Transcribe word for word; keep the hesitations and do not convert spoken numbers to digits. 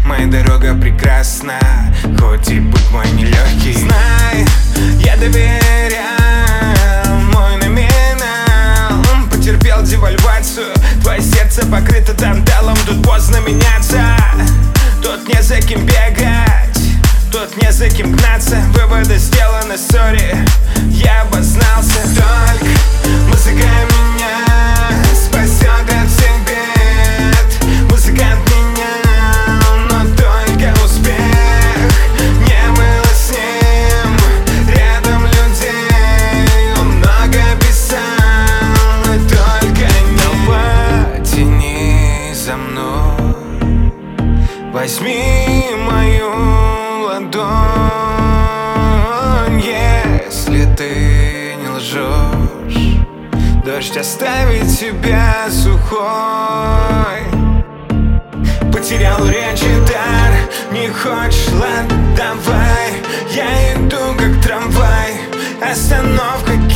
моя дорога прекрасна, хоть и путь мой нелегкий. Знай, я доверял мой номинал, потерпел девальвацию, твое сердце покрыто танталом. Тут поздно меняться, тут не за кем бегать, тут не за кем гнаться. Выводы сделаны, сори, я обознался. Только музыка меня спасет от всех бед. Музыкант меня, но только успех. Не было с ним рядом людей, он много писал, но только не. Потяни за мной, возьми мою ладонь. Если ты не лжешь, дождь оставит тебя сухой. Потерял речь и дар, не хочешь, ладно, давай. Я иду как трамвай, остановка.